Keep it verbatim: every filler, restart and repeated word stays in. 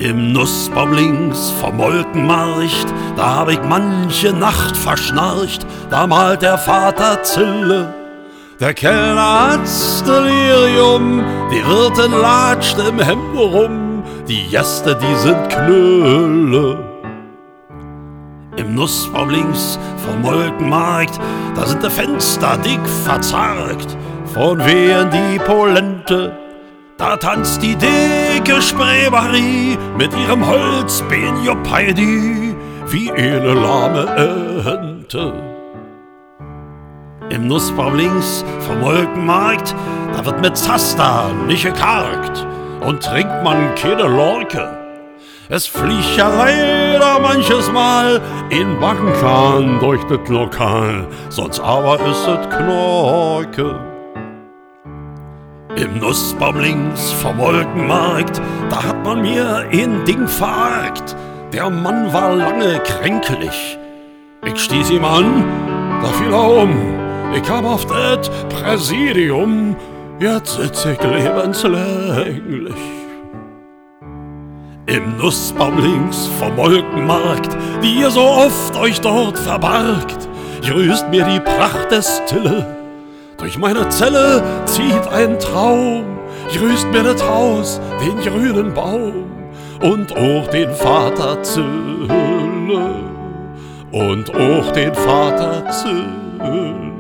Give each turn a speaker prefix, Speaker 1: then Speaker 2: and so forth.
Speaker 1: Im Nussbaum links vom Molkenmarkt, da hab ich manche Nacht verschnarcht, da malt der Vater Zille. Der Kellner hat's Delirium, die Wirtin latscht im Hemd rum, die Gäste, die sind Knülle. Im Nussbaum links vom Molkenmarkt, da sind die Fenster dick verzarkt, von wehen die Polente. Da tanzt die dicke Spreebarrie mit ihrem Holzbein Jopeidi wie eine lahme Ente. Im Nussbaum links vom Molkenmarkt, da wird mit Zaster nicht gekargt und trinkt man keine Lorke. Es fliegt ja leider manches Mal in Backenkahn durch das Lokal, sonst aber ist es Knorke. Im Nussbaum links vom Molkenmarkt, da hat man mir ein Ding verargt. Der Mann war lange kränklich. Ich stieß ihm an, da fiel er um. Ich kam auf das Präsidium, jetzt sitz ich lebenslänglich. Im Nussbaum links vom Molkenmarkt, die ihr so oft euch dort verbargt, grüßt mir die Pracht der Stille. Durch meine Zelle zieht ein Traum, grüßt mir das Haus, den grünen Baum und auch den Vater Zille und auch den Vater Zille.